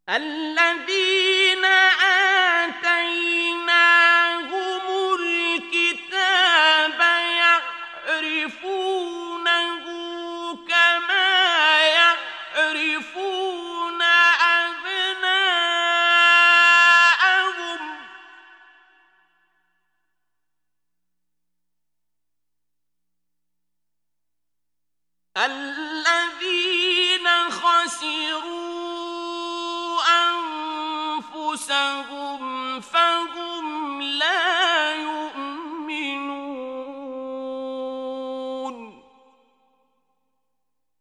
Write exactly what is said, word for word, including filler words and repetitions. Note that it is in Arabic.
الذين آتيناهم الكتاب يعرفونه كما يعرفون أبناءهم الذين خسروا أنفسهم فهم لا يؤمنون